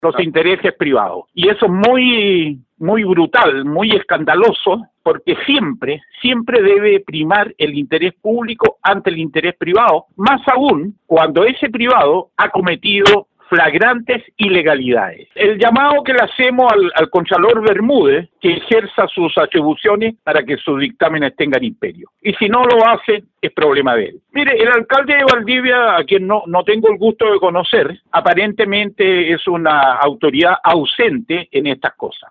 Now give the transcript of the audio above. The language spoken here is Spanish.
los intereses privados. Y eso es muy brutal, muy escandaloso, porque siempre debe primar el interés público ante el interés privado, más aún cuando ese privado ha cometido flagrantes ilegalidades. El llamado que le hacemos al Contralor Bermúdez, que ejerza sus atribuciones para que sus dictámenes tengan imperio. Y si no lo hace, es problema de él. Mire, el alcalde de Valdivia, a quien no tengo el gusto de conocer, aparentemente es una autoridad ausente en estas cosas.